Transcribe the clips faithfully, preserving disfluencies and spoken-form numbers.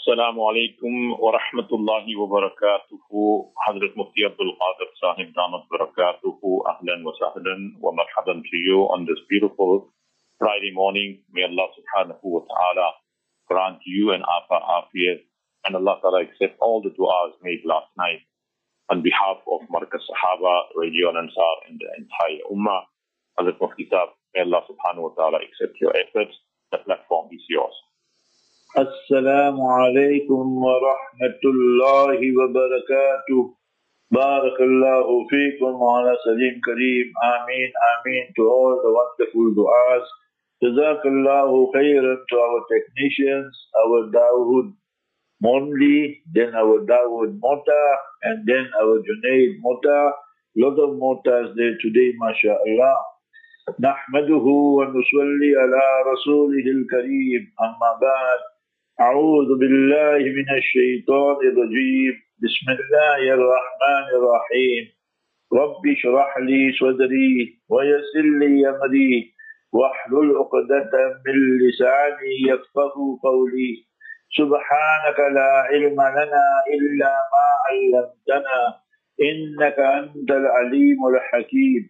Assalamu alaikum wa rahmatullahi wa barakatuhu. Hazrat Mufti Abdul Qadir Sahib Damat Barakatuhu. Ahlan wa sahlan wa marhaban to you on this beautiful Friday morning. May Allah subhanahu wa ta'ala grant you and Afa Afiyat. And Allah ta'ala accept all the du'as made last night on behalf of Markaz Sahaba, Radio Al-Ansar and the entire Ummah. Hazrat Mufti Sahib, may Allah subhanahu wa ta'ala accept your efforts. The platform is yours. Assalamu alaikum wa rahmatullahi wa barakatuh. Barakallahu feekum ala Salim Kareem. Ameen, ameen to all the wonderful du'as. Jazakallahu khairan to our technicians, our Dawood Mondi, then our Dawood Mota, and then our Junaid Mota. Lot of Motas there today, mashallah. Nahmaduhu wa nusalli ala rasulihil kareem. Amma ba'd. أعوذ بالله من الشيطان الرجيم بسم الله الرحمن الرحيم رب اشرح لي صدري ويسر لي أمري واحلل عقدة من لساني يفقهوا قولي سبحانك لا علم لنا إلا ما علمتنا إنك أنت العليم الحكيم.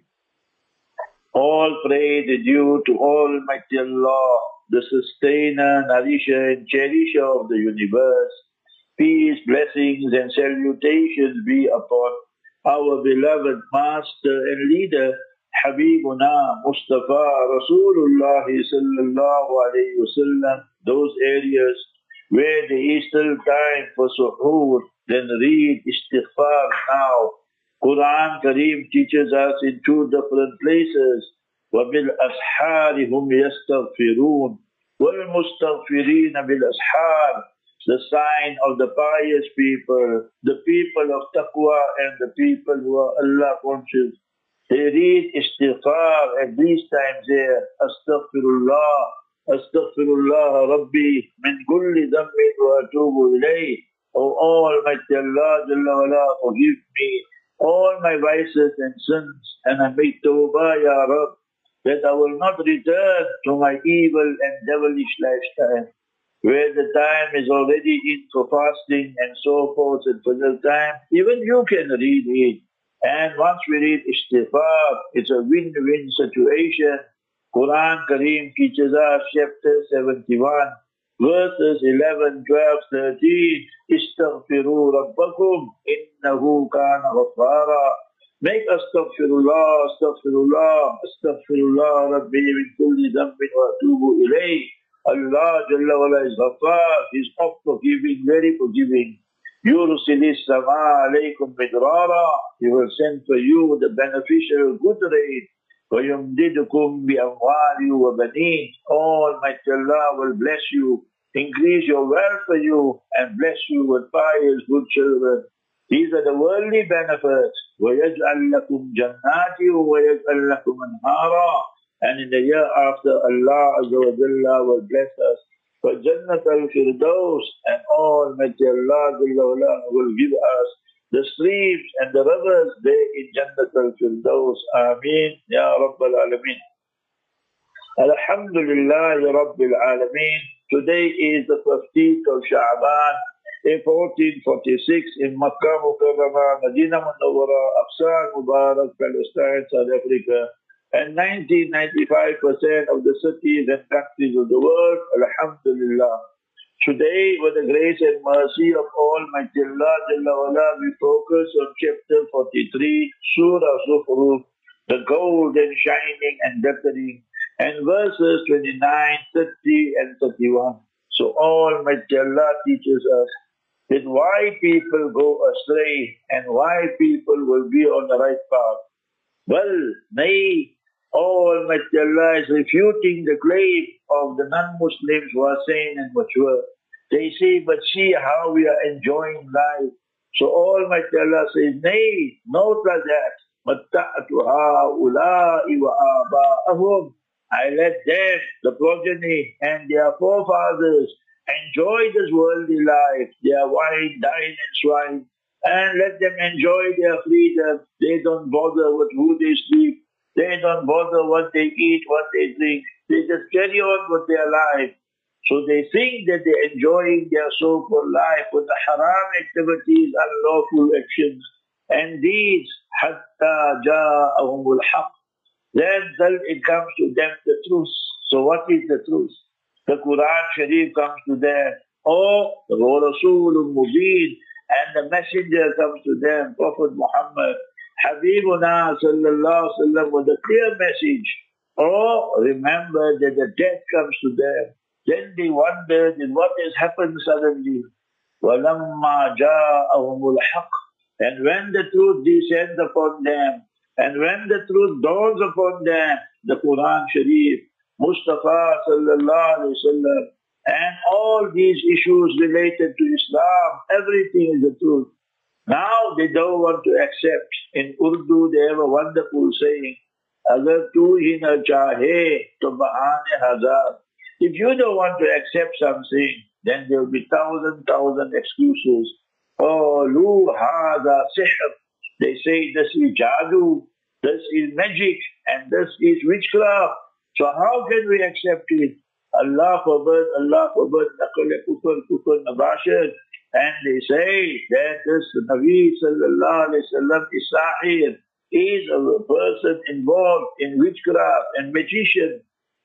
All praise is due to Almighty Allah, the sustainer, nourisher and cherisher of the universe. Peace, blessings and salutations be upon our beloved master and leader, Habibuna Mustafa Rasulullah sallallahu alayhi wasallam. Those areas where there is still time for suhoor, then read istighfar now. Quran Kareem teaches us in two different places. وَبِالْأَسْحَارِ هُمْ يَسْتَغْفِرُونَ وَالْمُسْتَغْفِرِينَ بِالْأَسْحَارِ. The sign of the pious people, the people of taqwa and the people who are Allah conscious. They read istighfar at these times here. Astaghfirullah, Astaghfirullah Rabbi min kulli dhanbin wa atubu ilayh. O Almighty Allah, Jalla wala, forgive me all my vices and sins, and I make tawbah, Ya Rabb, that I will not return to my evil and devilish lifestyle, where the time is already in for fasting and so forth and for the time, even you can read it. And once we read istighfar, it's a win-win situation. Quran Kareem teaches us, chapter seventy-one, verses eleven, twelve, thirteen, Istaghfiru Rabbakum innahu kana ghaffara. Make astaghfirullah, astaghfirullah, astaghfirullah Rabbi min kulli dhanbin wa atubu ilayh. Allah Jalla wala is ghaffar, He is oft forgiving, very forgiving. Yursilis sama alaykum midrara. He will send for you the beneficial good rain. وَيُمْدِدُكُمْ بِأَمْوَالِ وَبَنِينَ. Almighty Allah will bless you, increase your wealth for you, and bless you with pious good children. These are the worldly benefits. وَيَجْعَلْ لَكُمْ جَنَّاتِ وَيَجْعَلْ لَكُمْ أَنْهَارًا. And in the year after, Allah Azza wa Jalla will bless us for Jannat al-Firdaus, and Almighty Allah Jalla wa Ala will give us the streams and the rivers there in Jannat al-Firdaus. Ameen, Ya Rabbal Alameen. Alhamdulillah, Ya Rabbil Alameen. Today is the fifteenth of Sha'ban, in fourteen forty-six, in Makkah Mukarramah, Medina Munawwara, Aqsa Mubarak, Palestine, South Africa, and nineteen ninety-five percent of the cities and countries of the world. Alhamdulillah. Today, with the grace and mercy of Almighty Allah Jalla wala, we focus on chapter forty-three, Surah Zukhruf, the gold and shining and glittering, and verses twenty-nine, thirty and thirty-one. So Almighty Allah teaches us that why people go astray and why people will be on the right path. Well, nay, Almighty Allah is refuting the claim of the non-Muslims who are sane and mature. They say, but see how we are enjoying life. So Almighty Allah says, nay, not like that. مَتَّعْتُ هَؤُلَاءِ وَآبَاءَهُمْ. I let them, the progeny and their forefathers, enjoy this worldly life, their wine, dine and swine, and let them enjoy their freedom. They don't bother with who they sleep. They don't bother what they eat, what they drink. They just carry on with their life. So they think that they're enjoying their so-called life with the haram activities, unlawful actions, and deeds. Hatta ja'ahumul haq. Then till it comes to them the truth. So what is the truth? The Quran Sharif comes to them, or the Rasulul Mubin, and the messenger comes to them, Prophet Muhammad, Habibuna sallallahu alaihi wasallam, with a clear message. Or remember that the death comes to them. Then they wondered in what has happened suddenly. وَلَمَّا جَاءَهُمُ الْحَقِّ. And when the truth descends upon them, and when the truth dawns upon them, the Quran Sharif, Mustafa sallallahu alaihi wasallam, and all these issues related to Islam, everything is the truth. Now they don't want to accept. In Urdu they have a wonderful saying, Agar tu hi na chahe, to bahane hazar. If you don't want to accept something, then there will be thousand, thousand excuses. Oh, lu hada sihr. They say this is jadoo, this is magic, and this is witchcraft. So how can we accept it? Allah forbid, Allah forbid, naqal kufr, kufr nabashir. And they say that this Nabi sallallahu alayhi wa sallam is sahir, is a person involved in witchcraft and magician.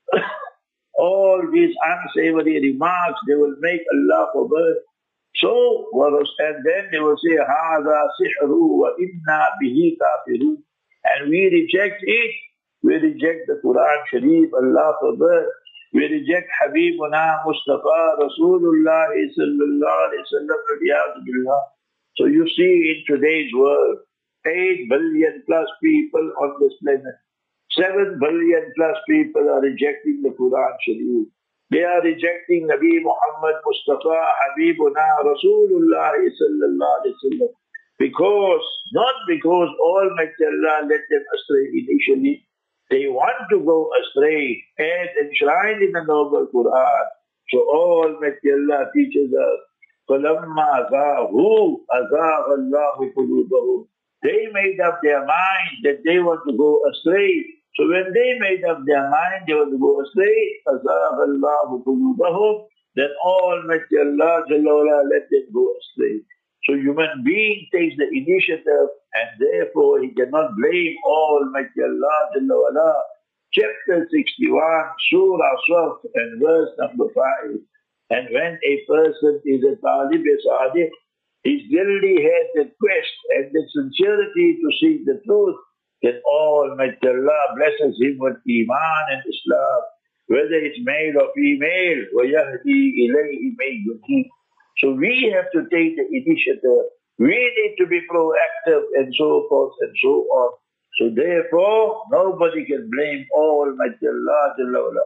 All these unsavory remarks, they will make Allah forbid. So, and then they will say, Hada sihru wa inna bihi kafiru. And we reject it. We reject the Quran Sharif, Allah forbid. We reject Habibuna Mustafa Rasulullah sallallahu alayhi wa sallam. So you see in today's world, eight billion plus people on this planet. seven billion plus people are rejecting the Quran Sharif. They are rejecting Nabi Muhammad Mustafa Habibuna Rasulullah sallallahu alayhi wa sallam. Because, not because Almighty Allah led them astray initially. They want to go astray as enshrined in the noble Quran. So Almighty Allah teaches us, فَلَمَّا زَاغُوا أَزَاغَ اللَّهُ قُلُوبَهُمْ. They made up their mind that they want to go astray. So when they made up their mind they want to go astray, أَزَاغَ اللَّهُ قُلُوبَهُمْ, then Almighty Allah let them go astray. So human being takes the initiative and therefore he cannot blame Almighty Allah. Chapter sixty-one, Surah Swaf and verse number five. And when a person is a Talib Sadiq, he really has the quest and the sincerity to seek the truth, then Almighty Allah blesses him with Iman and Islam, whether it's male or female. وَيَهْدِي إِلَيْهِ مَن يُنِيبُ. So we have to take the initiative. We need to be proactive and so forth and so on. So therefore, nobody can blame Almighty Allah Jalla wala.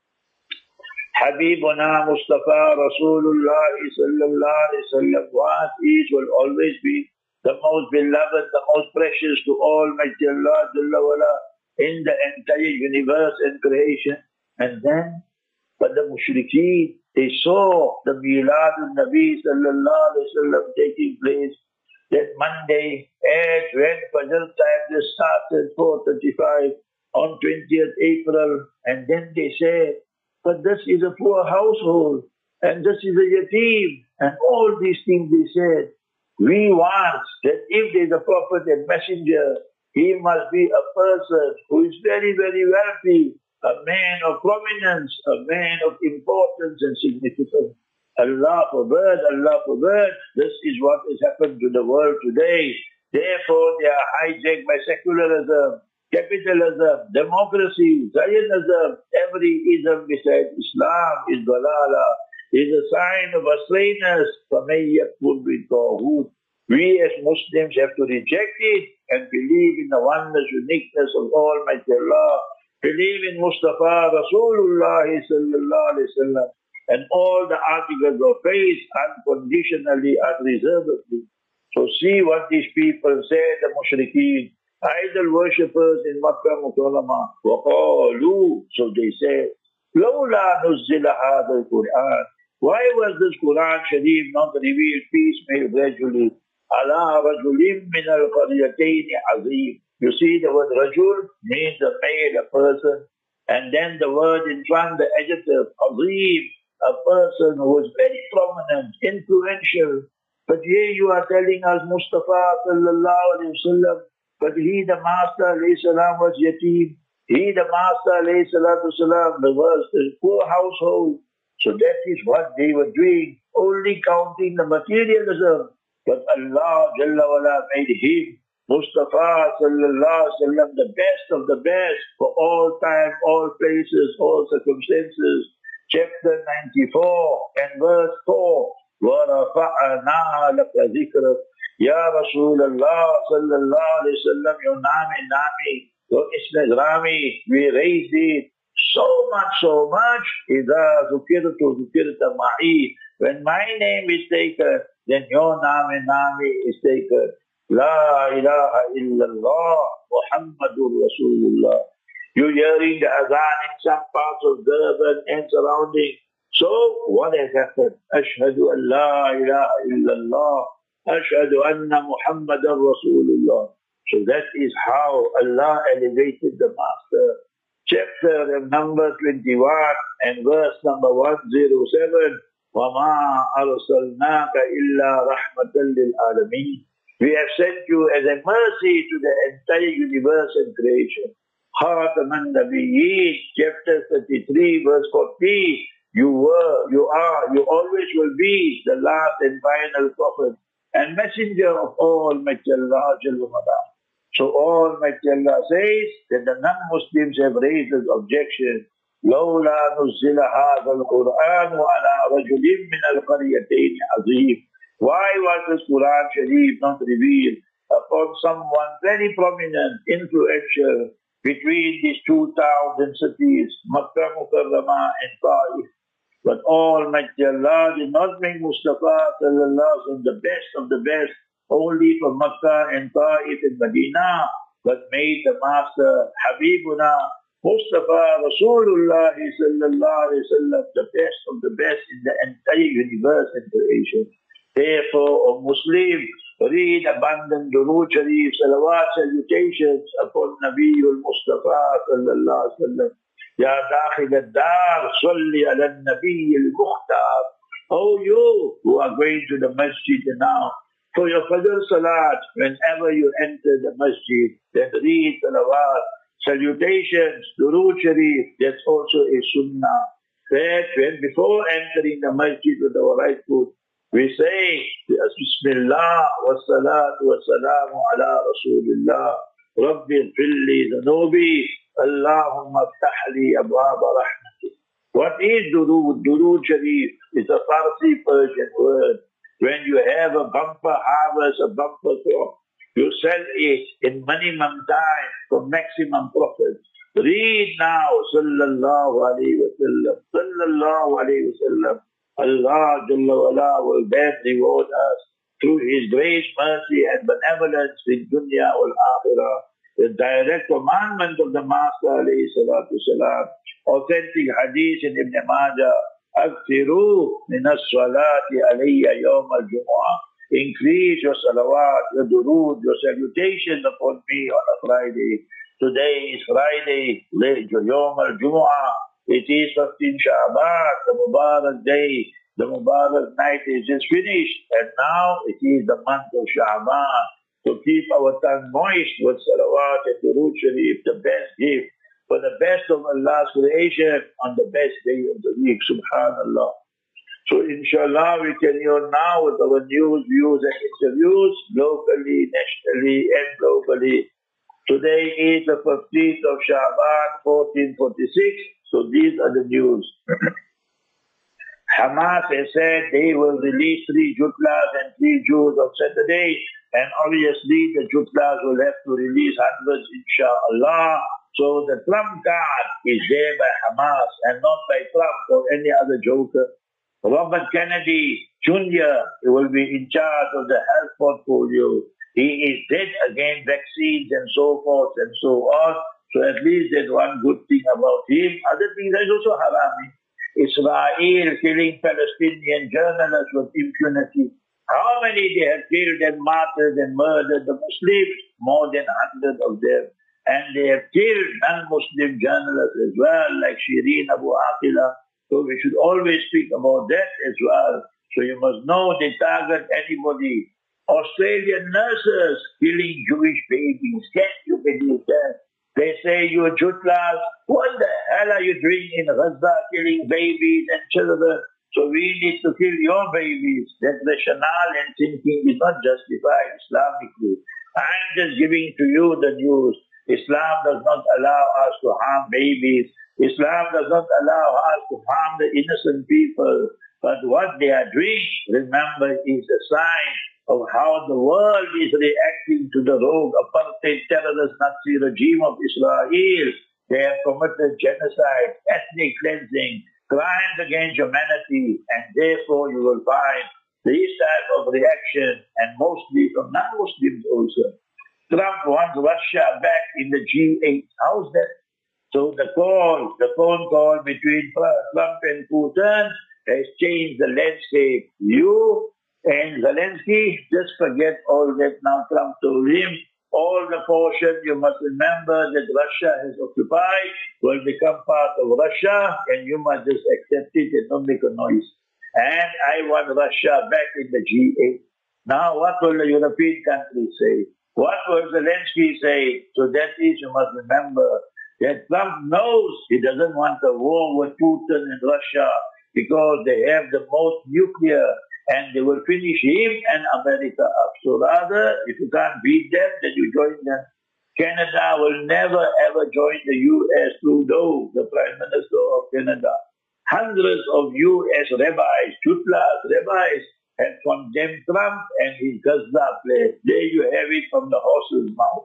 Habibuna Mustafa Rasulullah sallallahu alayhi wa sallam was, is, will always be the most beloved, the most precious to Almighty Allah Jalla wala in the entire universe and creation. And then, but the mushrikeen, they saw the Milad al-Nabi sallallahu alayhi wa sallam taking place that Monday, at when Fajr time just started, four thirty-five, on twentieth April, and then they said, but this is a poor household, and this is a yatim, and all these things they said. We want that if there is a prophet and messenger, he must be a person who is very, very wealthy, a man of prominence, a man of importance and significance. Allah forbid, Allah forbid, this is what has happened to the world today. Therefore, they are hijacked by secularism, capitalism, democracy, Zionism. Every ism besides Islam is dalala, is a sign of astrayness. We as Muslims have to reject it and believe in the oneness, uniqueness of Almighty Allah. Believe in Mustafa Rasulullah sallallahu alayhi wa sallam and all the articles of faith unconditionally, unreservedly. So see what these people say, the mushrikeen, idol worshippers in Makkah Mukarramah. وَقَالُوا, so they say, لَوْلَا نُزِّلَ هَذَا الْقُرْآنِ. Why was this Quran Sharif not revealed piecemeal gradually? عَلَىٰ رَجُلٍ مِّنَ الْقَرْيَتَيْنِ عَظِيمٍ. You see the word rajul means a male, a person, and then the word in front, the adjective, azim, a person who was very prominent, influential. But here you are telling us Mustafa sallallahu alayhi wa sallam, but he, the Master alayhi salam, was yatim. He, the Master alayhi salatu salam, was the poor household. So that is what they were doing, only counting the materialism. But Allah Jalla wala made him, Mustafa sallallahu alaihi wasallam, the best of the best for all time, all places, all circumstances. Chapter ninety-four and verse four. وَرَفَعْنَا لَكَ ذِكْرَكَ Ya Rasulullah sallallahu alaihi wasallam, your name Nami, your Islam Rami, we raised it so much, so much. إِذَا ذُكِرْتُ ذُكِرْتَ مَعِي. When my name is taken, then your name Nami is taken. La ilaha illallah Muhammadur Rasulullah. You're hearing the azan in some parts of Durban and surrounding. So what has happened? Ashhadu an la ilaha illallah. Ashhadu anna Muhammadar Rasulullah. So that is how Allah elevated the Master. Chapter number twenty-one and verse number one oh seven. وَمَا أَرْسَلْنَاكَ إِلَّا رَحْمَةً لِلْعَالَمِينَ. We have sent you as a mercy to the entire universe and creation. Khataman Nabiyyin, chapter thirty-three, verse forty. You were, you are, you always will be the last and final prophet and messenger of Almighty Allah Jalla wala. So Almighty Allah says that the non-Muslims have raised this objection. لولا نزل هذا القرآن على رجل من القريتين عظيم. Why was this Quran Sharif not revealed upon someone very prominent, influential between these two towns and cities, Makkah Mukarramah and Ta'if? But Almighty Allah did not make Mustafa sallallahu alaihi wasallam the best of the best only for Makkah and Ta'if and Medina, but made the Master Habibuna Mustafa Rasulullah sallallahu alaihi wasallam the best of the best in the entire universe and creation. Therefore, O Muslim, read abundant durood sharif, salawat, salutations upon Nabiul Mustafa sallallahu alaihi wasallam. Ya dakhil ad-dar, salli ala al-Nabi al-Mukhtar. Oh, you who are going to the masjid now, for your Fajr Salat, whenever you enter the masjid, then read salawat, salutations, durood sharif. That's also a sunnah. That when before entering the masjid with our right foot, we say, Bismillah wa salatu wa salamu ala Rasulillah. Rabbi filli dhanubi, Allahumma ftahli abwaba rahmati. What is durood? Durood sharif is a Farsi Persian word. When you have a bumper harvest, a bumper crop, you sell it in minimum time for maximum profit. Read now, sallallahu alayhi wa sallam, sallallahu alayhi wa sallam. Allah Jalla wala will then reward us through His grace, mercy and benevolence in dunya wal akhirah. The direct commandment of the Master alayhi salatu salam, authentic hadith in Ibn Majah, أكثروا من الصلاة علي يوم الجمعة. Increase your salawat, your durood, your salutations upon me on a Friday. Today is Friday, Yawm al-Jumu'ah. It is fifteen Sha'ban, the Mubarak day, the Mubarak night is just finished. And now it is the month of Sha'ban. To keep our tongue moist with salawat and durood sharif, the best gift for the best of Allah's creation on the best day of the week. Subhanallah. So inshallah we carry on now with our news, views and interviews locally, nationally and globally. Today is the fifteenth of Sha'ban, fourteen forty-six. So these are the news. Hamas has said they will release three Jutlas and three Jews on Saturday. And obviously the Jutlas will have to release hundreds, inshallah. So the trump card is there by Hamas and not by Trump or any other joker. Robert Kennedy Junior will be in charge of the health portfolio. He is dead against vaccines and so forth and so on. So at least there's one good thing about him. Other things are also harami. Israel killing Palestinian journalists with impunity. How many they have killed and martyred and murdered the Muslims? More than a hundred of them. And they have killed non-Muslim journalists as well, like Shireen Abu Aqila, So we should always speak about that as well. So you must know they target anybody. Australian nurses killing Jewish babies. Can you believe that? They say you're Jutlas. What the hell are you doing in Gaza, killing babies and children? So we need to kill your babies. That rationale and thinking is not justified Islamically. I'm just giving to you the news. Islam does not allow us to harm babies. Islam does not allow us to harm the innocent people. But what they are doing, remember, is a sign of how the world is reacting to the rogue apartheid terrorist Nazi regime of Israel. They have committed genocide, ethnic cleansing, crimes against humanity, and therefore you will find these type of reaction, and mostly from non-Muslims also. Trump wants Russia back in the G eight. How's that? So the call, the phone call between Trump and Putin has changed the landscape. You and Zelensky, just forget all that. Now Trump told him, all the portion you must remember that Russia has occupied will become part of Russia, and you must just accept it and don't make a noise. And I want Russia back in the G eight. Now what will the European countries say? What will Zelensky say? So that is, you must remember that Trump knows he doesn't want a war with Putin and Russia because they have the most nuclear and they will finish him and America up. So rather, if you can't beat them, then you join them. Canada will never ever join the U S Trudeau, the Prime Minister of Canada. Hundreds of U S rabbis, Jutlas, rabbis, have condemned Trump and his Gaza place. There you have it from the horse's mouth.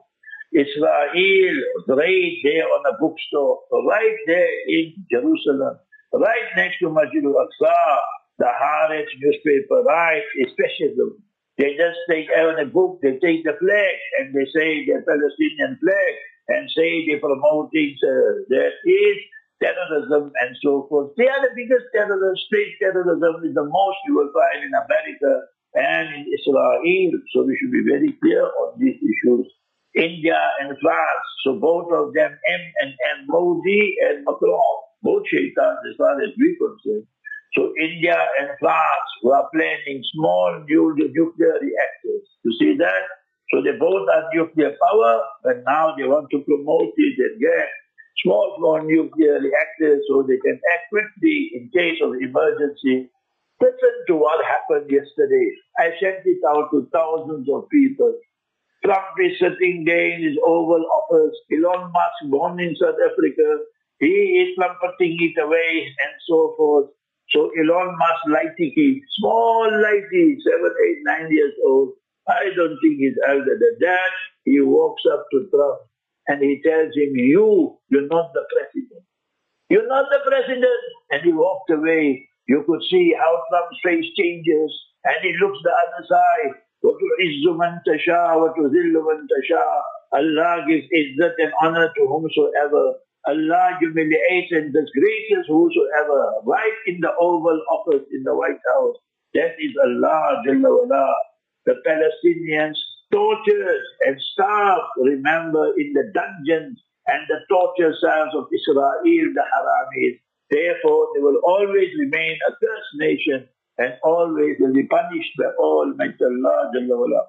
Israel, right there on a bookstore, right there in Jerusalem, right next to Masjid al-Aqsa, the Haaretz newspaper, right, is fascism. They just take out a book, they take the flag, and they say the Palestinian flag, and say they're promoting uh, that is terrorism and so forth. They are the biggest terrorists. State terrorism is the most you will find in America and in Israel. So we should be very clear on these issues. India and France, so both of them, M and M, Modi and Macron, both shaitans as far as we concerned. So India and France were planning small new nuclear reactors. You see that? So they both are nuclear power, but now they want to promote it and get small small nuclear reactors so they can act quickly in case of emergency. Listen to what happened yesterday. I sent it out to thousands of people. Trump is sitting there in his Oval Office. Elon Musk, born in South Africa, he is trumpeting it away and so forth. So Elon Musk, lighty, small lighty, seven, eight, nine years old. I don't think he's elder than that. He walks up to Trump and he tells him, you, you're not the president. You're not the president. And he walked away. You could see how Trump's face changes. And he looks the other side. وَتُعِزُّ مَنْ تَشَاءُ وَتُذِلُّ مَنْ تَشَاءُ. Allah gives izzat and honor to whomsoever. Allah humiliates and disgraces whosoever. Right in the Oval Office in the White House. That is Allah Jalla wala. The Palestinians tortured and starved, remember, in the dungeons and the torture cells of Israel, the Haramis. Therefore, they will always remain a cursed nation and always will be punished by Almighty Allah Jalla wala.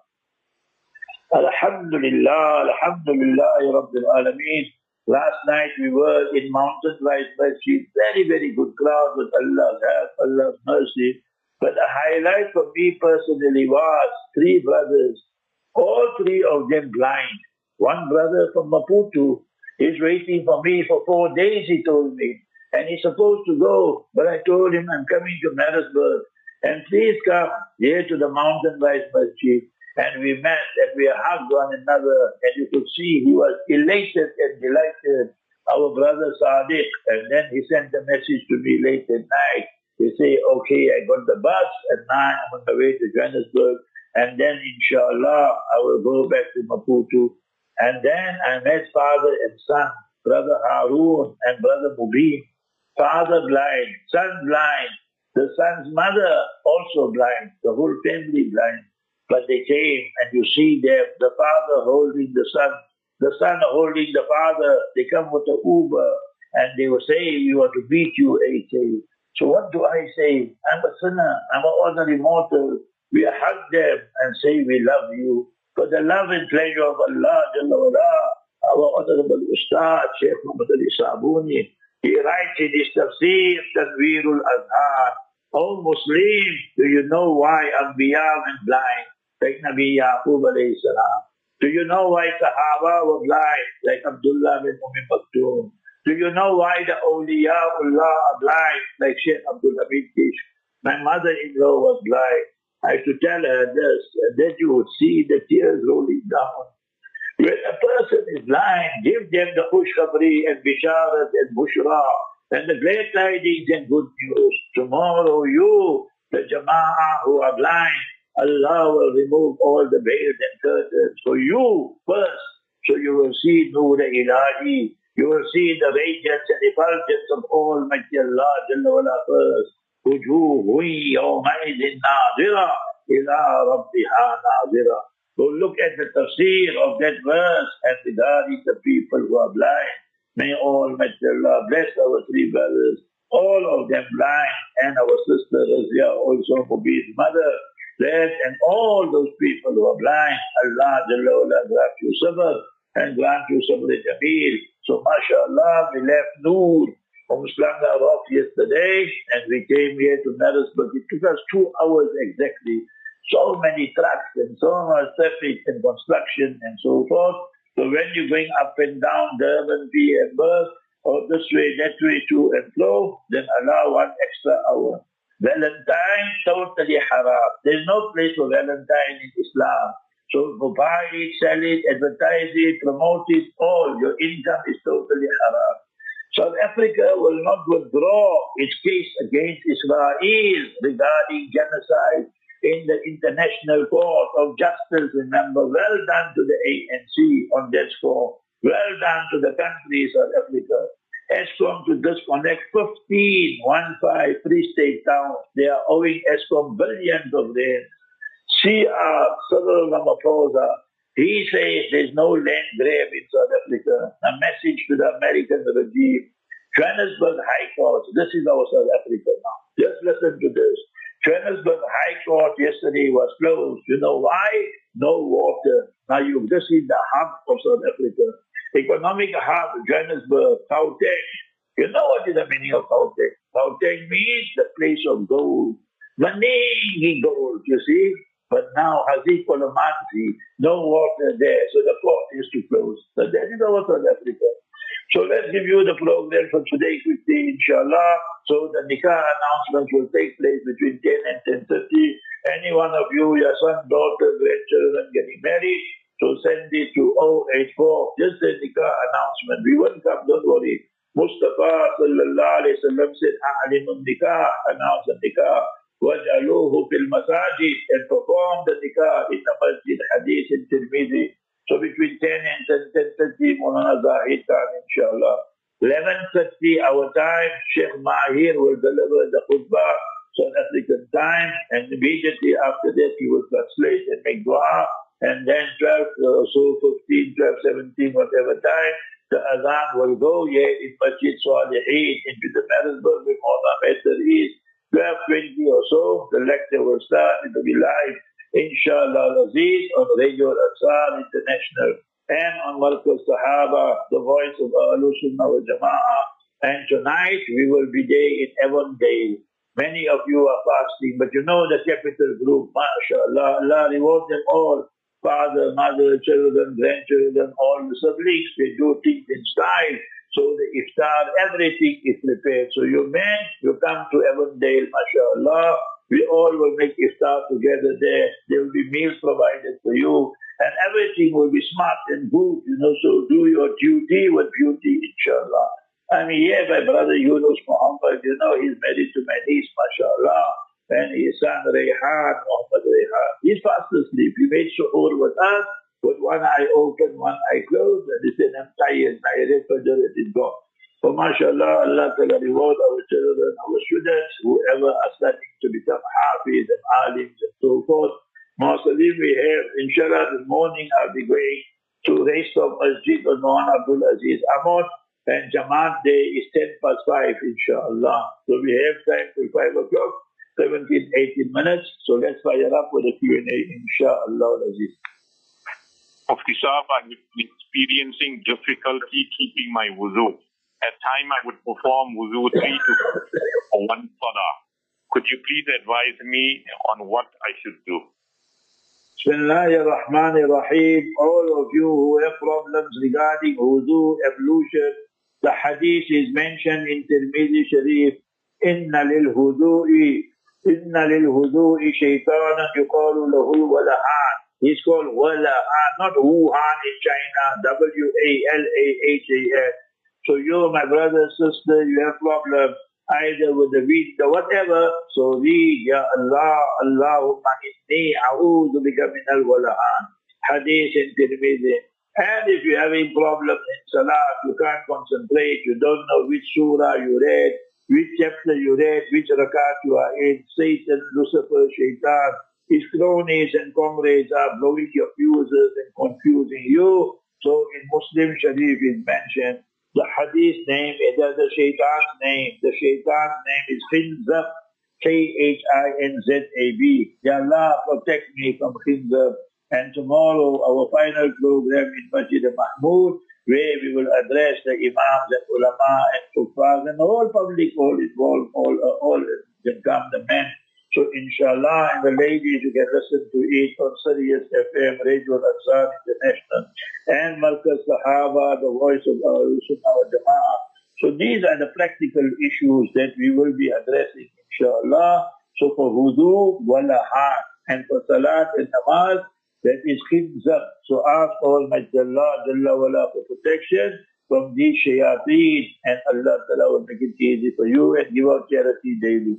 Alhamdulillah, Alhamdulillah, Rabbil Alameen. Last night we were in Mountain Rise Masjid, very, very good crowd with Allah's help, Allah's mercy. But the highlight for me personally was three brothers, all three of them blind. One brother from Maputo is waiting for me for four days, he told me. And he's supposed to go, but I told him I'm coming to Marisburg. And please come here to the Mountain Rise Masjid. And we met and we hugged one another. And you could see he was elated and delighted, our brother Sadiq. And then he sent a message to me late at night. He say, okay, I got the bus and now I'm on the way to Johannesburg. And then inshallah, I will go back to Maputo. And then I met father and son, brother Harun and brother Mubin. Father blind, son blind, the son's mother also blind, the whole family blind. But they came and you see them, the father holding the son, the son holding the father. They come with the Uber and they will say, we want to meet you, A K. So what do I say? I'm a sinner. I'm an ordinary mortal. We hug them and say we love you. For the love and pleasure of Allah, Jalla wala, our Honorable Ustad, Shaykh Muhammad Ali Sabuni, he writes in his tafsir, Tanweerul Azhar, O Muslim, do you know why Anbiya went blind, like Nabi Yaqub alayhi salam? Do you know why Sahaba were blind, like Abdullah bin Umm Maktoum? Do you know why the awliyaullah are blind, like Sheikh Abdul Hamid Kish? My mother-in-law was blind. I used to tell her this, and then you would see the tears rolling down. When a person is blind, give them the khushkhabri and bisharat and bushra, and the great tidings and good news. Tomorrow you, the jama'ah who are blind, Allah will remove all the veils and curtains for you first. So you will see Noor Ilahi. You will see the radiance and effulgence of Almighty Allah Jalla wala first. Wujuhu yawmaidin nadira ila rabbiha nadira. So look at the tafsir of that verse and regarding the people who are blind. May Almighty Allah bless our three brothers, all of them blind, and our sister Razia also for being mother. Bless and all those people who are blind. Allah Jalla wala grant you sabr and grant you sabr jameel. So mashallah, we left Noor from Slanga Rock yesterday and we came here to Marisburg. It took us two hours exactly. So many trucks and so much traffic and construction and so forth. So when you're going up and down Durban, P M, Berth, or this way, that way, to and fro, then allow one extra hour. Valentine, totally haram. There's no place for Valentine in Islam. So go buy it, sell it, advertise it, promote it, all. Your income is totally haram. South Africa will not withdraw its case against Israel regarding genocide in the International Court of Justice. Remember, well done to the A N C on that score. Well done to the country, South Africa. ESCOM to disconnect fifteen, one five, Free State towns. They are owing ESCOM billions of rand. C R Cyril Ramaphosa, he says there's no land grab in South Africa. A message to the American regime. Johannesburg High Court, this is our South Africa now. Just listen to this. Johannesburg High Court yesterday was closed. You know why? No water. Now you, this is the hub of South Africa. Economic hub, Johannesburg, Gauteng. You know what is the meaning of Gauteng? Gauteng means the place of gold. Maningi gold, you see? But now, Hazi Kolomansi, no water there, so the court is to close. So that is our South Africa. So let's give you the program for today quickly, inshallah. So the nikah announcements will take place between ten and ten thirty. Any one of you, your son, daughter, grandchildren getting married, so send it to oh eight four. Just the nikah announcement. We won't come, don't worry. Mustafa sallallahu alayhi wa sallam said, A'alimun nikah, announce the nikah. وَجَعَلُوهُ فِي الْمَسَاجِدِ and perform the nikah in the masjid, hadith in Tirmidhi. So between ten and ten thirty, Maulana Zahid Khan, inshallah. eleven thirty our time, Sheikh Mahir will deliver the khutbah, South African time, and immediately after that he will translate and make dua, and then twelve, uh, so fifteen, twelve, seventeen, whatever time, the adhan will go here in Masjid Salihin into the Marisburg with Maulana Mehtar East. twelve twenty or so, the lecture will start. It will be live, inshallah, Aziz, on Radio Ansar International and on Markaz Sahaba, the voice of Ahlul Sunnah wal Jama'ah. And tonight we will be there in Avondale. Many of you are fasting, but you know the capital group, mashallah, Allah reward them all. Father, mother, children, grandchildren, all the siblings, they do things in style. So the iftar, everything is prepared. So you men, you come to Avondale, mashallah. We all will make iftar together there. There will be meals provided for you. And everything will be smart and good, you know. So do your duty with beauty, inshallah. I mean, yeah, my brother Yunus Muhammad, you know, he's married to my niece, mashallah. And his son Rayhan, Muhammad Rayhan. He's fast asleep. He made suhoor with us. With one eye open, one eye closed, and he said, I'm tired, I read Fajr, it is gone. So mashallah, Allah Ta'ala reward our children, our students, whoever are studying to become Hafiz and Alims and so forth. Mausalim we have, inshallah, this morning I'll be going to Raystop Masjid on Mohan Abdul Aziz Ahmad, And Jamaat day is ten past five, inshallah. So we have time till five o'clock, seventeen, eighteen minutes. So let's fire up with a Q and A, inshallah. Aziz. Mufti Saab, I would be experiencing difficulty keeping my wuzu. At time I would perform wuzu three to four for one salah. Could you please advise me on what I should do? Bismillahir Rahmanir Rahim. All of you who have problems regarding wudu, ablution, the hadith is mentioned in Tirmidhi Sharif. Inna lil wudu'i, inna lil wudu'i shaytanan yuqalu lahu walahan. He's called walahan, not Wuhan in China, W A L A H A N. So you, my brother, sister, you have problems either with the weed or whatever. So read, Ya Allah, Allahumma inni a'udhu bika min al-walahan. Hadith in Tirmidhi. And if you're having problems in Salah, you can't concentrate, you don't know which surah you read, which chapter you read, which rakat you are in, Satan, Lucifer, Shaitan, his cronies and comrades are blowing your fuses and confusing you. So in Muslim Sharif is mentioned, the hadith name, either the shaitan's name, the shaitan's name is Khinzab, K H I N Z A B. Ya Allah, protect me from Khinzab. And tomorrow, our final program in Masjid Mahmud, where we will address the imams and ulama and kuffars and all public, all involved, all, uh, all can come, the men. So inshallah, and the ladies, you can listen to it on Sirius F M, Radio Azhar International, and Markaz Sahaba, the voice of our Sunnah Jama'ah. So these are the practical issues that we will be addressing, inshallah. So for wudu, walahat, and for salat and namaz, that is khimzab. So ask Almighty Allah, Jalla wala, for protection from these shayateen, and Allah Ta'ala will make it easy for you and give out charity daily.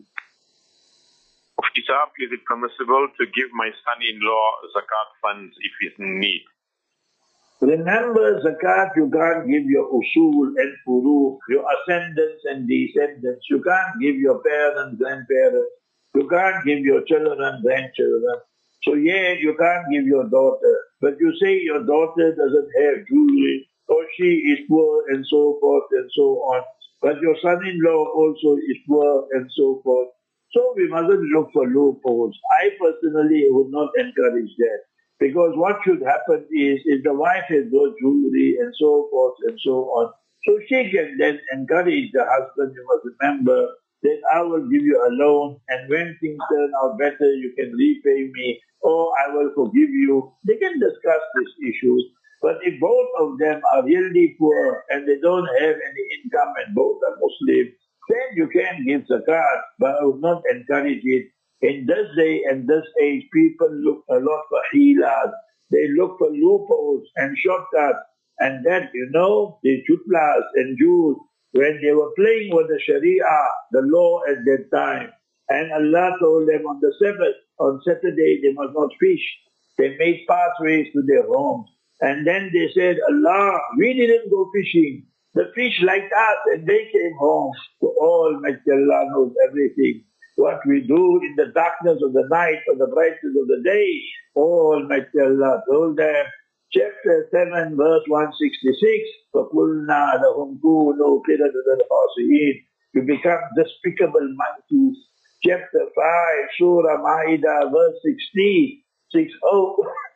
Mufti Saab, is it permissible to give my son-in-law zakat funds if he's in need? Remember, zakat, you can't give your usul and furu, your ascendants and descendants. You can't give your parents, grandparents. You can't give your children, grandchildren. So yeah, you can't give your daughter. But you say your daughter doesn't have jewelry, or she is poor and so forth and so on. But your son-in-law also is poor and so forth. So we mustn't look for loopholes. I personally would not encourage that. Because what should happen is, if the wife has got jewelry and so forth and so on, so she can then encourage the husband, you must remember, that I will give you a loan, and when things turn out better, you can repay me, or I will forgive you. They can discuss these issues. But if both of them are really poor and they don't have any income and both are Muslim, then you can give zakat, but I would not encourage it. In this day and this age, people look a lot for healers. They look for loopholes and shortcuts. And that, you know, the chutlas and Jews, when they were playing with the Sharia, the law at that time, and Allah told them on the Sabbath, on Saturday, they must not fish. They made pathways to their homes. And then they said, Allah, we didn't go fishing. The fish liked us and they came home. So Almighty Allah knows everything. What we do in the darkness of the night or the brightness of the day, Almighty Allah told them. Chapter seven, verse one sixty-six, فَقُلْنَا لَهُمْ كُونُوا قِرَدَةً خَاسِئِينَ. You become despicable monkeys. Chapter five, Surah Ma'idah, verse sixteen, six oh.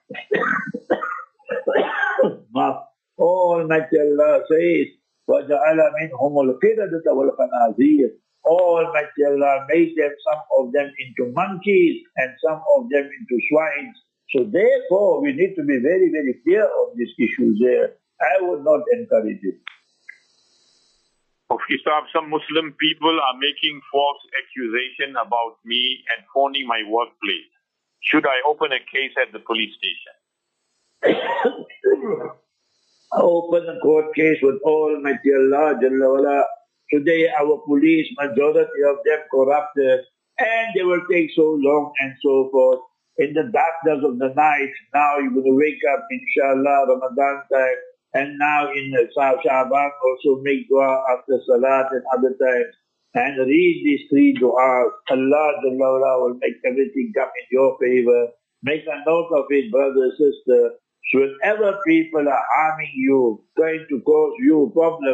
Almighty Allah says, وَجَعَلَ مِنْهُمُ الْقِرَدَةَ وَالْخَنَازِيرَ. Almighty Allah made them, some of them into monkeys and some of them into swines. So therefore, we need to be very, very clear on these issues there. I would not encourage it. Mufti Saab, some Muslim people are making false accusation about me and phoning my workplace. Should I open a case at the police station? Open a court case with Almighty Allah Jalla wala. Today our police, majority of them corrupted, and they will take so long and so forth. In the darkness of the night, now you're going to wake up, inshallah, Ramadan time, and now in the Sha'ban also make dua after Salat and other times, and read these three du'as. Allah Jalla wala will make everything come in your favor. Make a note of it, brother, sister. So whenever people are harming you, trying to cause you problems,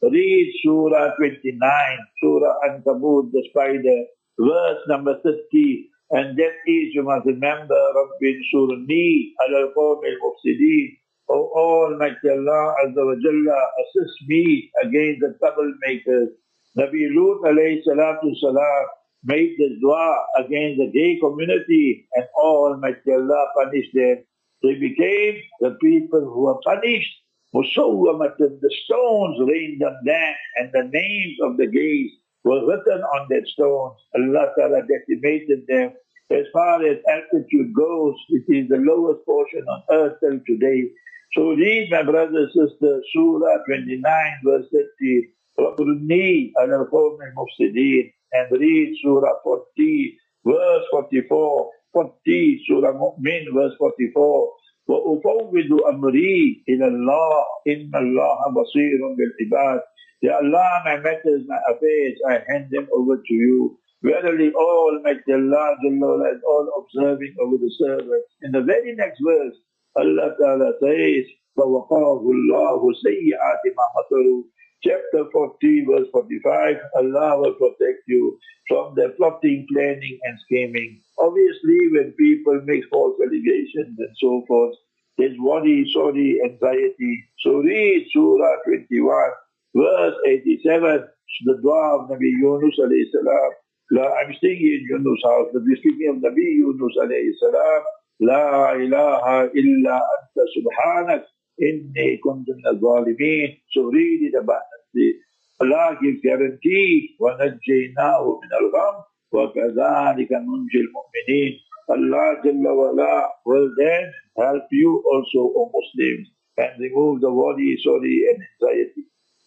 read Surah twenty-nine, Surah Ankabut, the spider, verse number thirty, and that is, you must remember, Rabbin Surni, Al-Qawm al-Mufsideen, O Almighty Allah Azza wa Jalla, assist me against the troublemakers. Nabi Lut alayhi salatu salam made the dua against the gay community, and Almighty Allah punished them. They became the people who were punished. Musawwamatan, the stones rained on them, and the names of the gays were written on that stones. Allah Ta'ala decimated them. As far as altitude goes, it is the lowest portion on earth till today. So read, my brothers and sisters, Surah twenty-nine, verse thirty, وَقُرْنِي عَلَى الْقَوْمِ الْمُفْسِدِينَ, and read Surah forty, verse forty-four, forty, Surah Mu'min, verse forty-four, وَأُفَوِّدُ أَمْرِي إِلَى اللَّهِ إِنَّ اللَّهَ بَصِيرٌ بِالْعِبَادِ. Ya Allah, my matters, my affairs, I hand them over to you. Verily, Almighty Allah is all observing over the servants. In the very next verse, Allah Ta'ala says, فَوَقَاهُ اللَّهُ سَيِّئَاتِ مَا مَكَرُوا. Chapter forty, verse forty-five, Allah will protect you from their plotting, planning, and scheming. Obviously, when people make false allegations and so forth, there's worry, sorry, anxiety. So read Surah twenty-one, verse eighty-seven, the dua of Nabi Yunus alayhi salam. La, I'm staying in Yunus' house, but we're speaking of Nabi Yunus alayhi salam. La ilaha illa anta subhanak inni kuntu min al-zalimin. So read it about the Allah gives guarantee. وَنَجَّيْنَاهُ مِنَ الْغَمِّ وَكَذَلِكَ نُنْجِي الْمُؤْمِنِينَ. Allah Jalla wa Ala will then help you also, O Muslims, and remove the worry, sorry, and anxiety.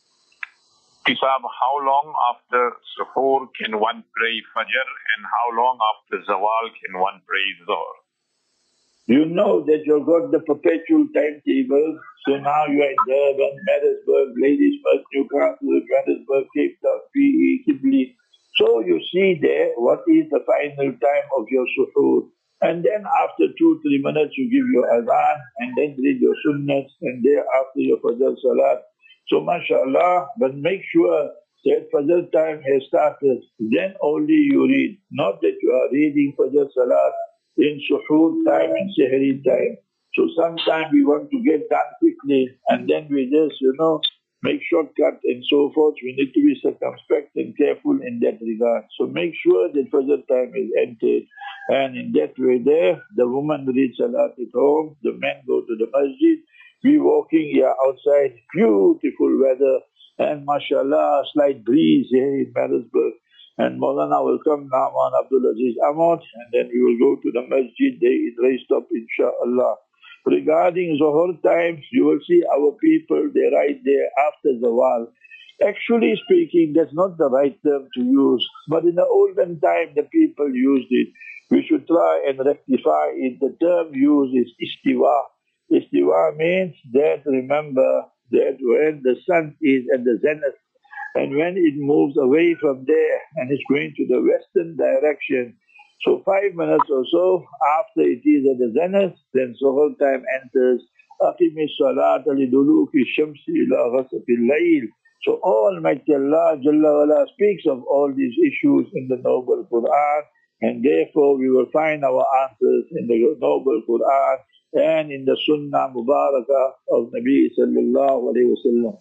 Kisab, how long after Suhoor can one pray Fajr, and how long after Zawal can one pray Zohr? You know that you've got the perpetual timetable. So now you are in Durban, Marisburg, Ladysmith, Newcastle, Johannesburg, Cape Town, P E, Kibli. So you see there what is the final time of your suhoor. And then after two, three minutes you give your adhan, and then read your sunnahs, and thereafter your Fajr Salat. So mashallah, but make sure that Fajr time has started. Then only you read. Not that you are reading Fajr Salat in suhoor time and sehri time. So sometimes we want to get done quickly, and then we just, you know, make shortcut and so forth. We need to be circumspect and careful in that regard. So make sure that Fajr time is entered. And in that way there, the woman reads Salat at home, the men go to the masjid, we walking here outside, beautiful weather, and mashallah, slight breeze here in Marisburg. And Maulana will come now on Abdul Aziz Ahmad, and then we will go to the masjid there in raised up, inshallah. Regarding Zohar times, you will see our people, they right there after Zawal. Actually speaking, that's not the right term to use, but in the olden time, the people used it. We should try and rectify it. The term used is istiwa. Istiwa means that, remember, that when the sun is at the zenith, and when it moves away from there and it's going to the western direction, so five minutes or so after it is at the zenith, then Zuhr time enters. Aqimi salat liduluki shamsi ila ghasaqil layl. So Almighty Allah Jalla wala speaks of all these issues in the Noble Quran, and therefore we will find our answers in the Noble Quran and in the Sunnah Mubarakah of Nabi sallallahu alayhi wa sallam.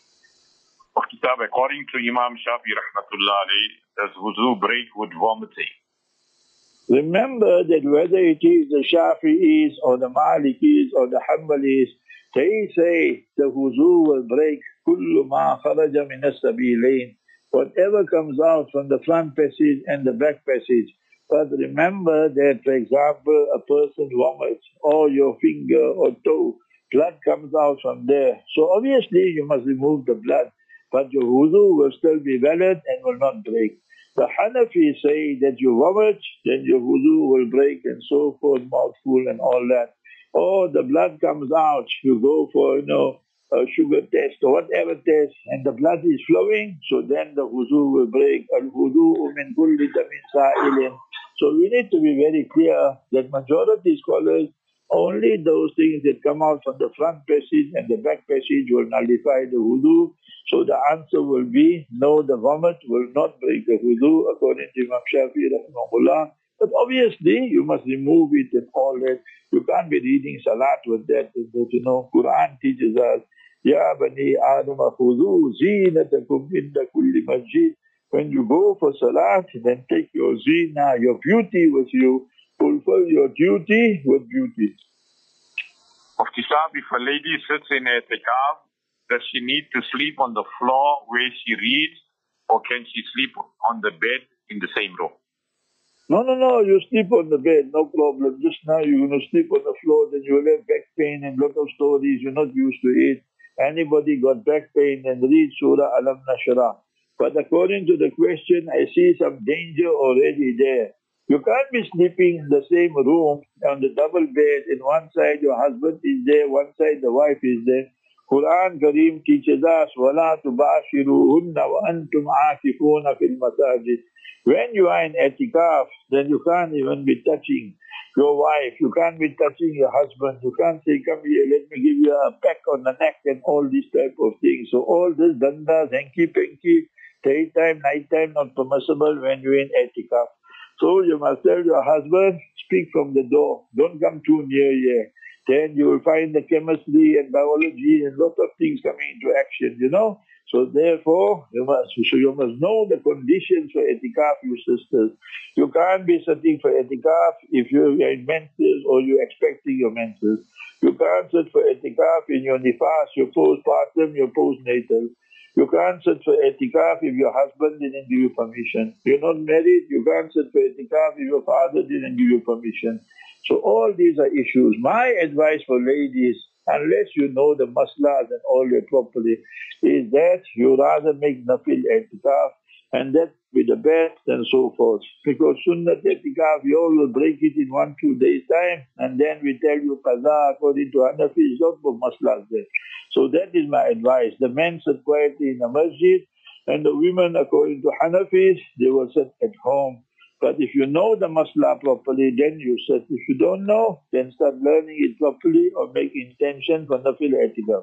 According to Imam Shafi rahmatullah alayhi, does wuzu break with vomiting? Remember that whether it is the Shafi'is or the Malikis or the Hanbalis, they say the wuzu will break kullu ma kharaja min as-sabilain, whatever comes out from the front passage and the back passage. But remember that, for example, a person vomits or your finger or toe, blood comes out from there. So obviously you must remove the blood, but your wuzu will still be valid and will not break. The Hanafis say that you vomit, then your wuzu will break and so forth, mouthful and all that. Or the blood comes out, you go for, you know, a sugar test or whatever test, and the blood is flowing, so then the wuzu will break. Al-wudu'u min kulli damin sa'ilin. So we need to be very clear that majority scholars, Only those things that come out from the front passage and the back passage will nullify the wudu. So the answer will be no, the vomit will not break the wudu according to Imam Shafi'i rahimahullah. But obviously you must remove it and all that. You can't be reading salat with that. You know, Quran teaches us, Ya bani Adam khudhu zinatakum inda kulli masjid. When you go for salat, then take your zina, your beauty with you. Fulfill your duty with beauty. Mufti Saab, if a lady sits in i'tikaf, does she need to sleep on the floor where she reads, or can she sleep on the bed in the same room? No, no, no, you sleep on the bed, no problem. Just now you're going to sleep on the floor, then you will have back pain and lot of stories, you're not used to it. Anybody got back pain and read Surah Alam Nashrah. But according to the question, I see some danger already there. You can't be sleeping in the same room on the double bed. In one side your husband is there, one side the wife is there. Quran Kareem teaches us, وَلَا تُبَاشِرُوهُنَّ وَأَنْتُمْ عَاكِفُونَ فِي الْمَسَاجِدِ. When you are in i'tikaf, then you can't even be touching your wife. You can't be touching your husband. You can't say, come here, let me give you a peck on the neck and all these type of things. So all this dandas, hanky-panky, daytime, nighttime, not permissible when you're in i'tikaf. So you must tell your husband, speak from the door. Don't come too near here. Then you will find the chemistry and biology and lot of things coming into action, you know. So therefore, you must, so you must know the conditions for i'tikaf, you sisters. You can't be sitting for i'tikaf if you're in menses or you're expecting your menses. You can't sit for i'tikaf in your nifas, your postpartum, your postnatal. You can't sit for i'tikaf if your husband didn't give you permission. You're not married, you can't sit for i'tikaf if your father didn't give you permission. So all these are issues. My advice for ladies, unless you know the maslas and all that properly, is that you rather make nafil i'tikaf and that be the best and so forth. Because sunnat i'tikaf, you all will break it in one, two days time and then we tell you qaza according to Hanafi, is not for maslas there. So that is my advice. The men sit quietly in the masjid and the women, according to Hanafis, they will sit at home. But if you know the masla properly, then you sit. If you don't know, then start learning it properly or make intention for nafil i'tikaf.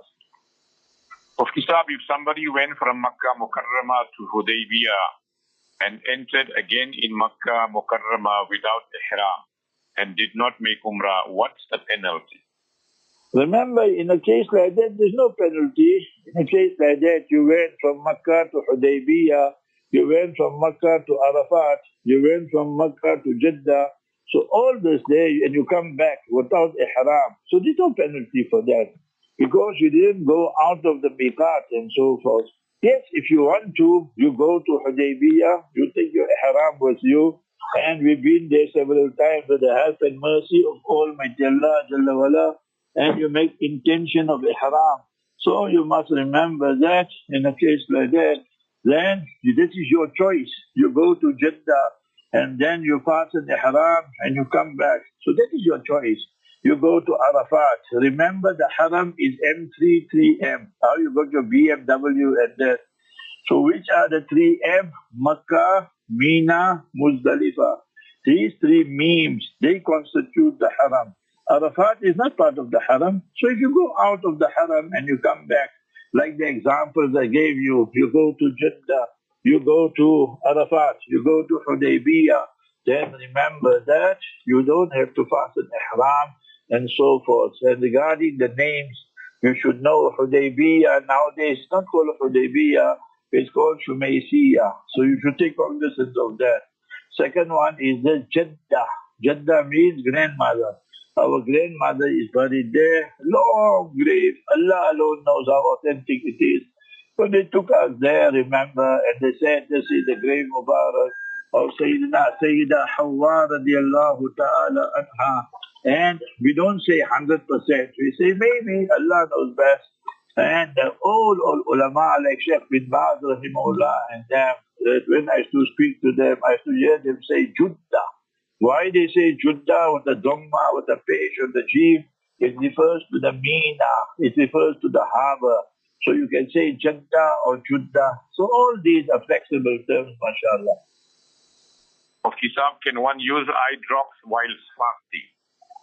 Mufti Saab, if somebody went from Makkah Mukarramah to Hudaybiyah and entered again in Makkah Mukarramah without ihram and did not make umrah, what's the penalty? Remember, in a case like that, there's no penalty. In a case like that, you went from Makkah to Hudaybiyah, you went from Makkah to Arafat, you went from Makkah to Jeddah. So all this day, and you come back without ihram. So there's no penalty for that. Because you didn't go out of the miqat and so forth. Yes, if you want to, you go to Hudaybiyah, you take your ihram with you, and we've been there several times with the help and mercy of Almighty Allah, Jalla wala, and you make intention of ihram. So you must remember that in a case like that, then this is your choice. You go to Jeddah and then you fasten ihram and you come back. So that is your choice. You go to Arafat. Remember the haram is M thirty-three M. How you got your B M W and that. So which are the three M? Makkah, Mina, Muzdalifah. These three memes, they constitute the haram. Arafat is not part of the haram. So if you go out of the haram and you come back, like the examples I gave you, you go to Jeddah, you go to Arafat, you go to Hudaybiyah, then remember that you don't have to fasten ihram and so forth. And regarding the names, you should know Hudaybiyah nowadays, it's not called Hudaybiyah, it's called Shumaysiyah. So you should take cognizance of that. Second one is the Jeddah. Jeddah means grandmother. Our grandmother is buried there, long grave. Allah alone knows how authentic it is. But they took us there, remember, and they said, this is the grave Mubarak of Sayyidina Sayyida Hawwa radiallahu ta'ala anha. And we don't say one hundred percent. We say maybe, Allah knows best. And uh, all, all ulama like Sheikh bin Baz rahimahullah and them, that when I used to speak to them, I used to hear them say Juddha. Why they say Juddha with the Dhamma, with the Pesh, with the Jeem? It refers to the Mina, it refers to the harbor. So you can say Jeddah or Juddha. So all these are flexible terms, mashallah. Mufti Saab, can one use eye drops while fasting?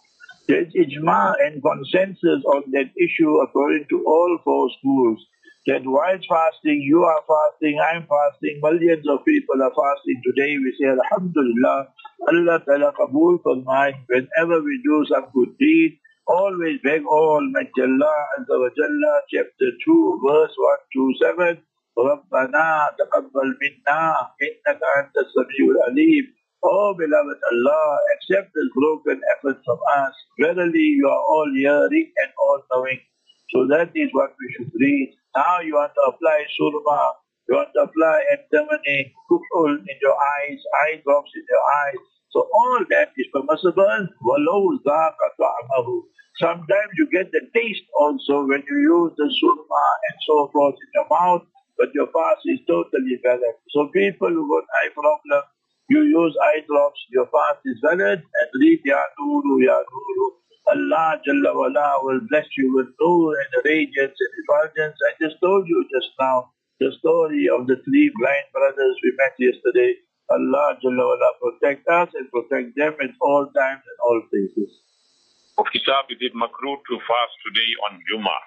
There is ijma and consensus on that issue according to all four schools. That while fasting, you are fasting, I am fasting, millions of people are fasting today. We say, Alhamdulillah, Allah Ta'ala Qabul Farmai. Whenever we do some good deed, always beg Almighty Allah Azza wa Jalla, chapter two, verse one to seven. رَبَّنَا تَقَبَّلْ مِنَّا إِنَّكَ أَنْتَ السَّمِيعُ الْعَلِيمُ. Oh beloved Allah, accept this broken effort from us. Verily you are all hearing and all knowing. So that is what we should read. Now you want to apply surma, you want to apply antimony, kuful in your eyes, eye drops in your eyes. So all that is permissible. وَلَوْ ذَاقَ طَعْمَهُ. Sometimes you get the taste also when you use the surma and so forth in your mouth, but your fast is totally valid. So people who got eye problem, you use eye drops, your fast is valid, and read Ya Nuru, Ya Nuru. Allah Jalla wala will bless you with nur and radiance and effulgence. I just told you just now the story of the three blind brothers we met yesterday. Allah Jalla wala protect us and protect them at all times and all places. Mufti Sahib, is it makruh to fast today on Jummah?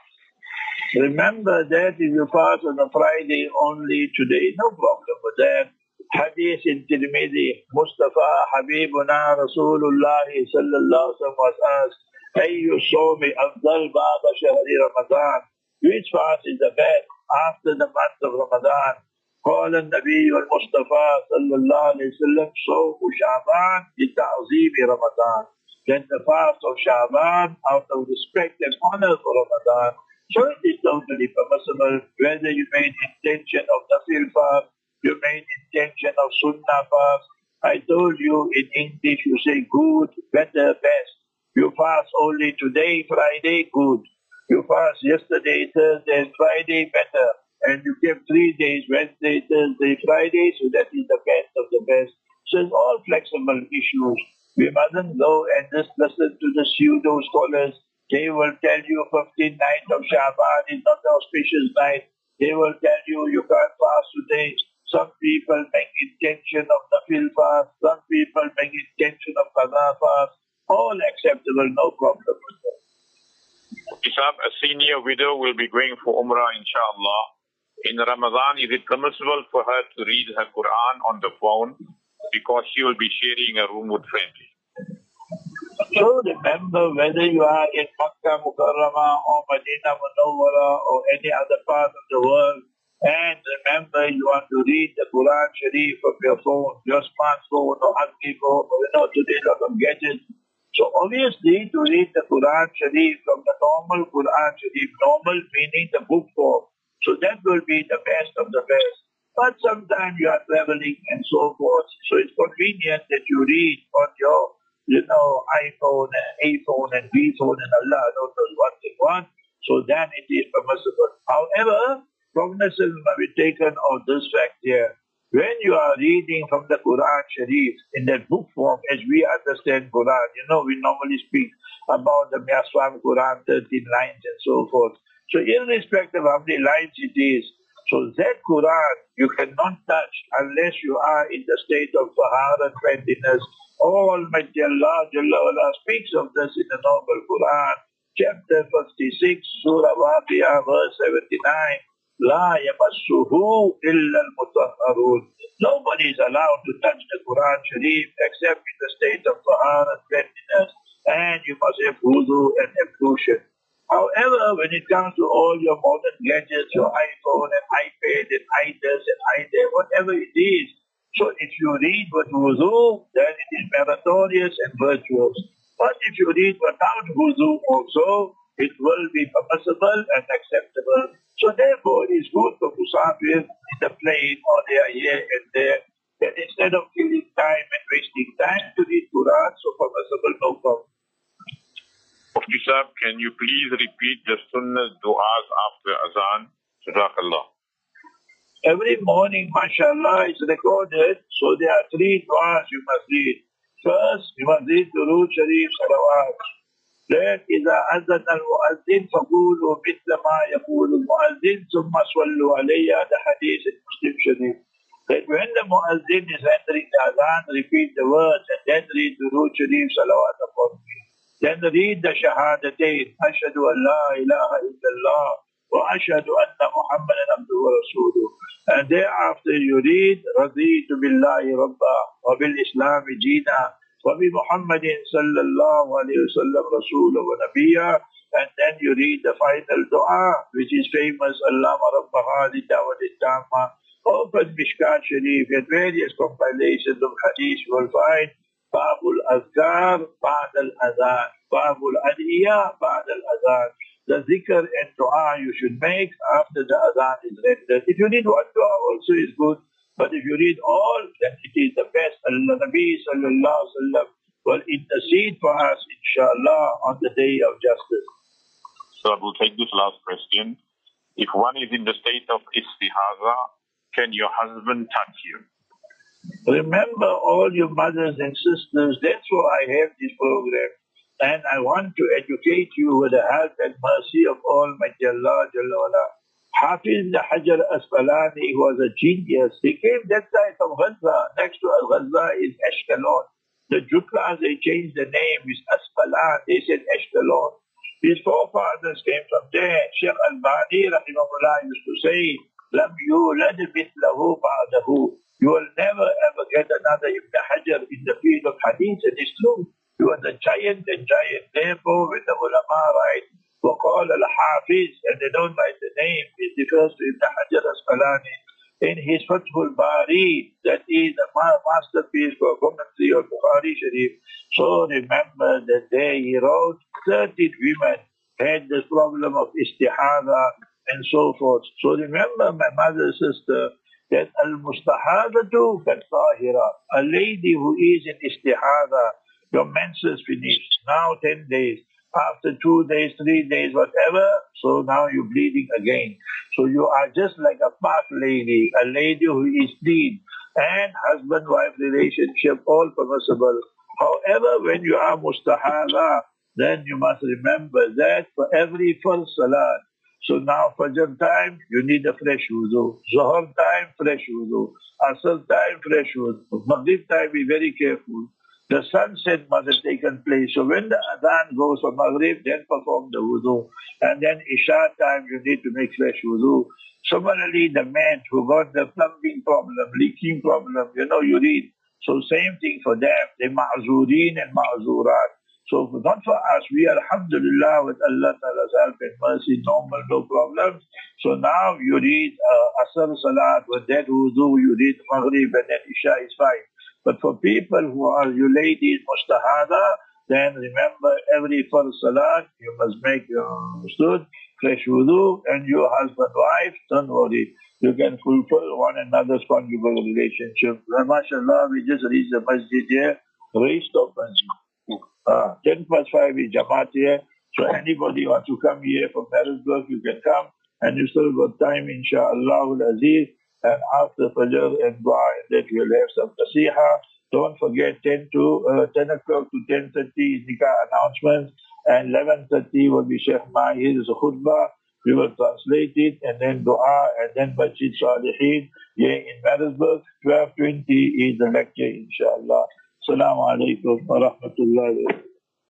Remember that if you fast on a Friday only today, no problem with that. Hadith in Tirmidhi, Mustafa Habibuna Rasulullah sallallahu alaihi wasallam was asked, Ayyu sawmi afdal ba'da shahri Ramadan? Which fast is the best after the month of Ramadan? قال النبي المصطفى صلى الله عليه وسلم صوم شعبان لتعظيم رمضان. Then the fast of Sha'ban out of respect and honor for Ramadan. So it is totally permissible whether you made intention of Nafil fast, you made intention of Sunnah fast. I told you in English you say good, better, best. You fast only today, Friday, good. You fast yesterday, Thursday, and Friday, better. And you kept three days, Wednesday, Thursday, Friday, so that is the best of the best. So it's all flexible issues. We mustn't go and just listen to the pseudo scholars. They will tell you fifteenth night of Sha'ban is not the auspicious night. They will tell you you can't fast today. Some people make intention of the Nafil fast. Some people make intention of Qadha fast. All acceptable, no problem with that. Isab, a senior widow will be going for Umrah, inshallah. In Ramadan, is it permissible for her to read her Quran on the phone because she will be sharing a room with friends? So remember, whether you are in Makkah Mukarramah or Medina Munawwara or any other part of the world, and remember you want to read the Quran Sharif from your phone, your smartphone or Antico, or you know, today a lot of gadgets. So obviously to read the Quran Sharif from the normal Quran Sharif, normal meaning the book form, so that will be the best of the best. But sometimes you are traveling and so forth, so it's convenient that you read on your, you know, iPhone and iPhone and B phone and Allah don't know what they want, so then it is permissible. However, cognizance must be taken of this fact here. When you are reading from the Quran Sharif in that book form, as we understand Quran, you know, we normally speak about the Miaswam Quran, thirteen lines and so forth. So irrespective of how many lines it is, so that Quran you cannot touch unless you are in the state of Tahara, cleanliness. Almighty Allah Jalla wala speaks of this in the Noble Quran, chapter fifty-six, Surah Waqiyah, verse seventy-nine. La yamassuhu illa al-mutahharun. Nobody is allowed to touch the Quran Sharif except in the state of Tahara, cleanliness, and you must have wudu and ablution. However, when it comes to all your modern gadgets, your iPhone and iPad and iDes and iDev, whatever it is, so if you read with wudu, then it is meritorious and virtuous. But if you read without wudu also, it will be permissible and acceptable. So therefore, it is good for Musafir in the plane or they are here and there, that instead of killing time and wasting time to read Quran, so permissible, no problem. Mufti Sahib, can you please repeat the Sunnah du'as after Azan? Jazakallah. Every morning, mashallah, is recorded, so there are three du'as you must read. First, you must read Durood Sharif Salawat. Then, إذا أذن المؤذن فقولوا مثل ما يقول المؤذن ثم صلوا عليه, the hadith in Muslim Sharif. That when the muazzin is entering the Azan, repeat the words and then read Durood Sharif Salawat upon me. Then read the Shahadatayn, Ashhadu an la ilaha illallah wa ashhadu anna Muhammadan abduhu wa rasuluh. And thereafter you read, Raditu billahi rabba wa bil islami deena wa bi Muhammadin sallallahu alayhi wa sallam rasulah wa nabiyya. And then you read the final dua, which is famous, Allama rabba hadi dawat tamma. Open Mishkat Sharif and various compilations of hadith you will find Babul Azkar, Ba'd al-Adhan, Babul Adiyah, Ba'd al-Adhan. The zikr and dua you should make after the adhan is rendered. If you read one dua also is good, but if you read all, then it is the best. Allah Nabi sallallahu alaihi wasallam will intercede for us, inshallah, on the day of justice. So I will take this last question. If one is in the state of istihaza, can your husband touch you? Remember, all your mothers and sisters, that's why I have this program. And I want to educate you with the help and mercy of Almighty Allah Jalla wala. Hafiz Hajar Asqalani was a genius. He came that side of Gaza. Next to Gaza is Ashkelon. The Jutlas, they changed the name. It's Asqalan. They said Ashkelon. His forefathers came from there. Sheikh Al-Bani rahimahullah used to say, Lam yulad mithlahu ba'dahu. You will never ever get another Ibn Hajar in the field of hadith, and it's true. You are the giant and giant. Therefore, when the ulama write, وَقَالَ الْحَافِظ, and they don't write the name, it refers to Ibn Hajar Asqalani. In his Fathul Bari, that is a masterpiece for commentary on Bukhari Sharif. So remember that there he wrote, thirteen women had this problem of istihada and so forth. So remember, my mother, sister, that al-mustahadatu kat-tahira, a lady who is in istihada, your menses finished, now ten days, after two days, three days, whatever, so now you're bleeding again. So you are just like a park lady, a lady who is clean, and husband-wife relationship, all permissible. However, when you are mustahada, then you must remember that for every first salat, so now Fajr time, you need a fresh wudu. Zuhr time, fresh wudu. Asr time, fresh wudu. Maghrib time, be very careful. The sunset must have taken place. So when the adhan goes for Maghrib, then perform the wudu. And then Isha time, you need to make fresh wudu. Similarly, the men who got the plumbing problem, leaking problem, you know, you read. So same thing for them. They ma'zureen and ma'zurat. So not for us, we are alhamdulillah with Allah Ta'ala's help and mercy, normal, no problems. So now you read uh, Asr Salat, with that wudu, you read Maghrib and then Isha is fine. But for people who are, you ladies, mustahada, then remember every first Salat, you must make your understood, fresh wudu, and your husband, wife, don't worry. You can fulfill one another's conjugal relationship. And mashallah, we just reached the masjid here, very stop masjid. Uh, ten past five is Jamaat here. So anybody wants to come here from Marisburg, you can come. And you still got time, inshallah al-aziz. And after Fajr and Dua, and that we'll have some nasiha. Don't forget ten to uh, ten o'clock to ten thirty is nikah announcements. And eleven thirty will be Sheikh Mahir's khutbah. We will translate it, and then Dua, and then Masjid Salihin here in Marisburg. twelve twenty is the lecture, inshallah. Assalamu alaikum wa rahmatullahi wa barakatuh.